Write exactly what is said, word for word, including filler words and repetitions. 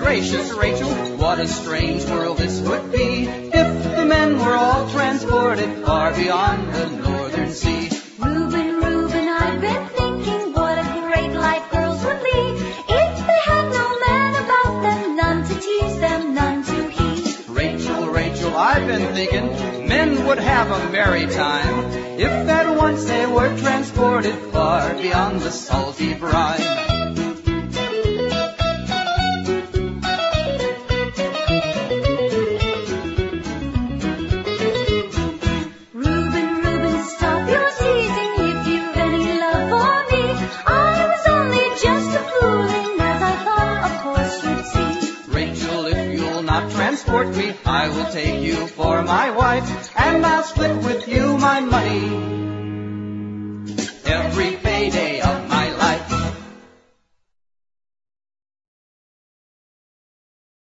gracious, Rachel, what a strange world this would be if the men were all transported far beyond the northern sea. Reuben, Reuben, I've been thinking what a great life girls would lead if they had no man about them, none to tease them, none to heed. Rachel, Rachel, I've been thinking men would have a merry time if at once they were transported far beyond the salty brine. Transport me, I will take you for my wife, and I'll split with you my money